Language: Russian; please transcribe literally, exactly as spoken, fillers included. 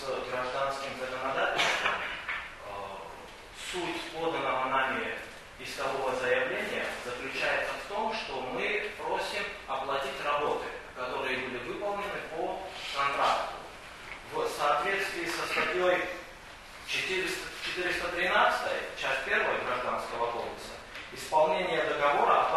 с гражданским законодательством, суть поданного нами искового заявления заключается в том, что мы просим оплатить работы, которые были выполнены по контракту. В соответствии со статьей четыреста тринадцать, часть первая Гражданского кодекса, исполнение договора